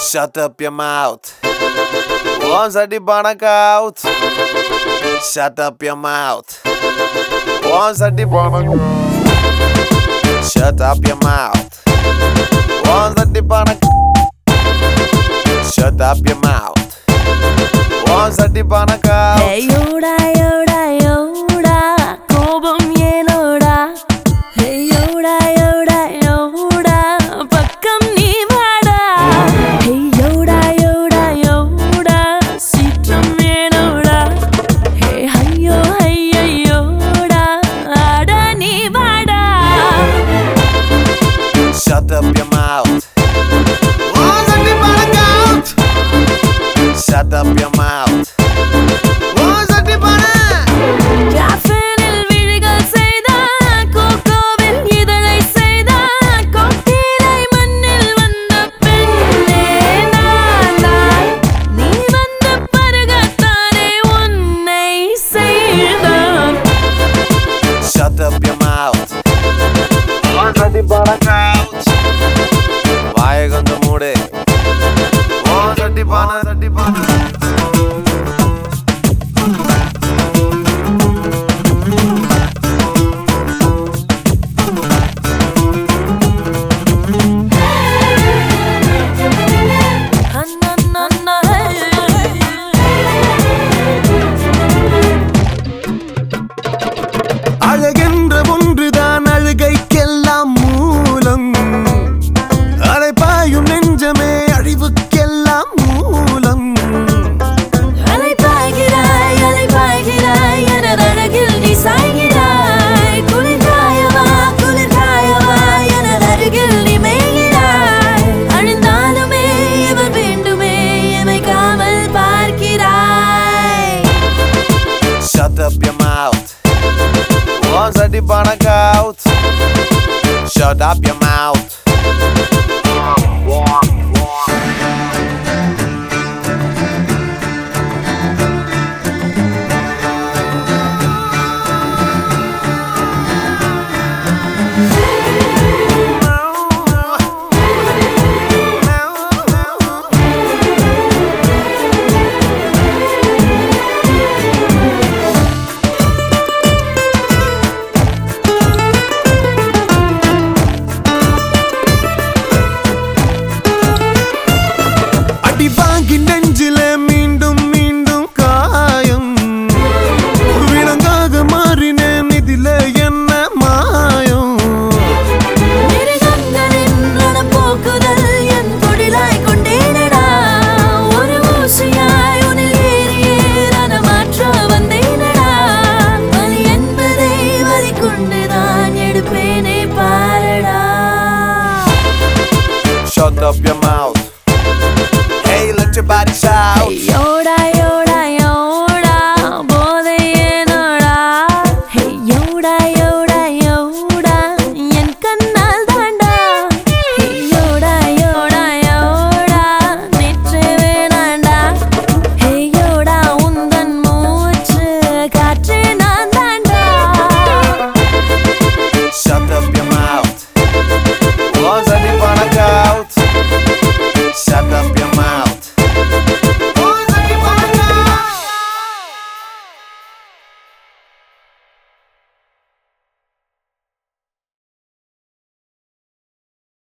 Shut up your mouth. Once I dip on a couch. Shut up your mouth. Once I dip on a couch. Shut up your mouth. Once I dip on a couch. Shut up your mouth. Once I dip on a couch. Hey yoda yoda yoda, kobam yenoda. Hey yoda yoda yoda, pakkam nee vaada. Hey yoda yoda yoda, seetram yenoda. Hey hayyo hayyo yoda, aada nee vaada. Shut up your mouth. Once I dip on a couch. Shut up your mouth. Once I dip on a Caffeine-il விழிகள் செய்தான், கோகோவில் இதழை செய்தான், கோக்கிலை மண்ணில் வந்த பெண்ணே நான்தான். நீ வந்த பிறகுதானே உன்னை செய்தான். Shut up your mouth. Once I dip on a couch. வாயை கொஞ்சம் மூடு. Once I dip on a அண்ணா அழகென்ற ஒன்றுதான் அழுகைக்கெல்லாம் மூலம். அலைபாயும் நெஞ்சமே அழிவுக்கெல்லாம் மூலம். அலைபாய்கிறாய் எனது அழகில் நீ சாய்கிறாய். குளிர்காயவா எனது அருகில் நீ மேய்கிறாய். அழிந்தாலுமே இவர் வேண்டுமே இமைக்காமல் பார்க்கிறாய். Shut up your mouth. Once I dip on a couch. Shut up your mouth. அடி வாங்கி நெஞ்சிலே மீண்டும் மீண்டும் காயம். விலங்காக மாறினேன் இதிலே என்ன மாயம். மிருகங்களின் ரணப்போக்குதல் என் தொழிலாய் கொண்டேனடா. ஒரு ஊசியாய் உன்னில் ஏறியே ரணமாற்ற வந்தேனடா. வலி என்பதை வலி கொண்டுதான் எடுப்பேனே பாரடா. Shut up your mouth.